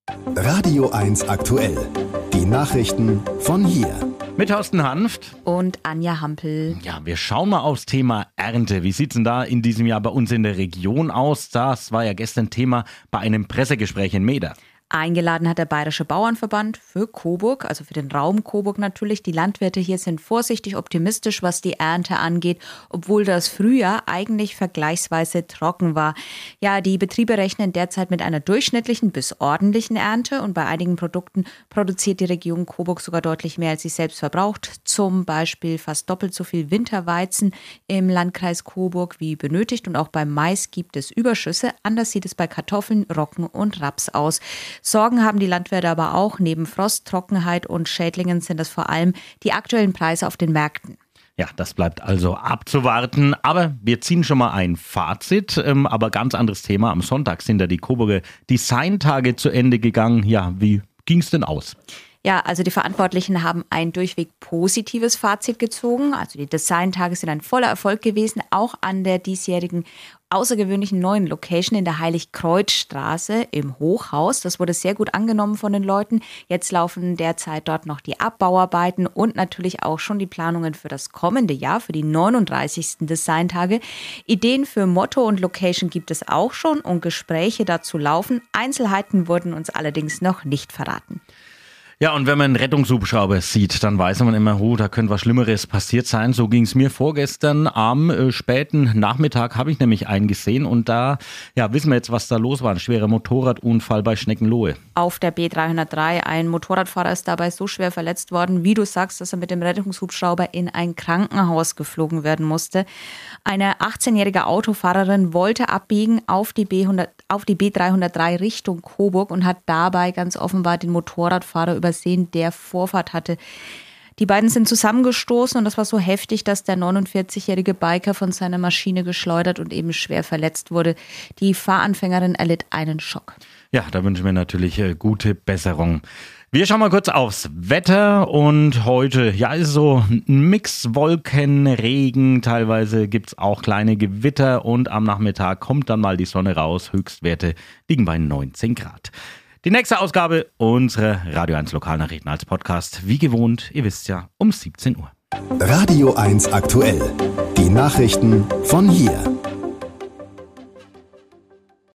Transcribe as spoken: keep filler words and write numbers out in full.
Radio eins aktuell. Die Nachrichten von hier. Mit Thorsten Hanft und Anja Hampel. Ja, wir schauen mal aufs Thema Ernte. Wie sieht es denn da in diesem Jahr bei uns in der Region aus? Das war ja gestern Thema bei einem Pressegespräch in Meeder. Eingeladen hat der Bayerische Bauernverband für Coburg, also für den Raum Coburg natürlich. Die Landwirte hier sind vorsichtig optimistisch, was die Ernte angeht, obwohl das Frühjahr eigentlich vergleichsweise trocken war. Ja, die Betriebe rechnen derzeit mit einer durchschnittlichen bis ordentlichen Ernte und bei einigen Produkten produziert die Region Coburg sogar deutlich mehr, als sie selbst verbraucht. Zum Beispiel fast doppelt so viel Winterweizen im Landkreis Coburg wie benötigt und auch beim Mais gibt es Überschüsse. Anders sieht es bei Kartoffeln, Roggen und Raps aus. Sorgen haben die Landwirte aber auch. Neben Frost, Trockenheit und Schädlingen sind das vor allem die aktuellen Preise auf den Märkten. Ja, das bleibt also abzuwarten. Aber wir ziehen schon mal ein Fazit. Ähm, aber ganz anderes Thema. Am Sonntag sind da die Coburger Designtage zu Ende gegangen. Ja, wie ging es denn aus? Ja, also die Verantwortlichen haben ein durchweg positives Fazit gezogen. Also die Designtage sind ein voller Erfolg gewesen, auch an der diesjährigen außergewöhnlichen neuen Location in der Heiligkreuzstraße im Hochhaus. Das wurde sehr gut angenommen von den Leuten. Jetzt laufen derzeit dort noch die Abbauarbeiten und natürlich auch schon die Planungen für das kommende Jahr, für die neununddreißigsten Designtage. Ideen für Motto und Location gibt es auch schon und Gespräche dazu laufen. Einzelheiten wurden uns allerdings noch nicht verraten. Ja, und wenn man einen Rettungshubschrauber sieht, dann weiß man immer, oh, da könnte was Schlimmeres passiert sein. So ging es mir vorgestern am äh, späten Nachmittag, habe ich nämlich einen gesehen. Und da ja, wissen wir jetzt, was da los war. Ein schwerer Motorradunfall bei Schneckenlohe. Auf der B dreihundertdrei. Ein Motorradfahrer ist dabei so schwer verletzt worden, wie du sagst, dass er mit dem Rettungshubschrauber in ein Krankenhaus geflogen werden musste. Eine achtzehnjährige Autofahrerin wollte abbiegen auf die, B hundert, auf die B dreihundertdrei Richtung Coburg und hat dabei ganz offenbar den Motorradfahrer übersehen, der Vorfahrt hatte. Die beiden sind zusammengestoßen und das war so heftig, dass der neunundvierzigjährige Biker von seiner Maschine geschleudert und eben schwer verletzt wurde. Die Fahranfängerin erlitt einen Schock. Ja, da wünschen wir natürlich äh, gute Besserung. Wir schauen mal kurz aufs Wetter und heute, ja, ist so ein Mix Wolken, Regen, teilweise gibt es auch kleine Gewitter und am Nachmittag kommt dann mal die Sonne raus. Höchstwerte liegen bei neunzehn Grad. Die nächste Ausgabe unserer Radio eins Lokalnachrichten als Podcast, wie gewohnt, ihr wisst ja, um siebzehn Uhr. Radio eins aktuell. Die Nachrichten von hier.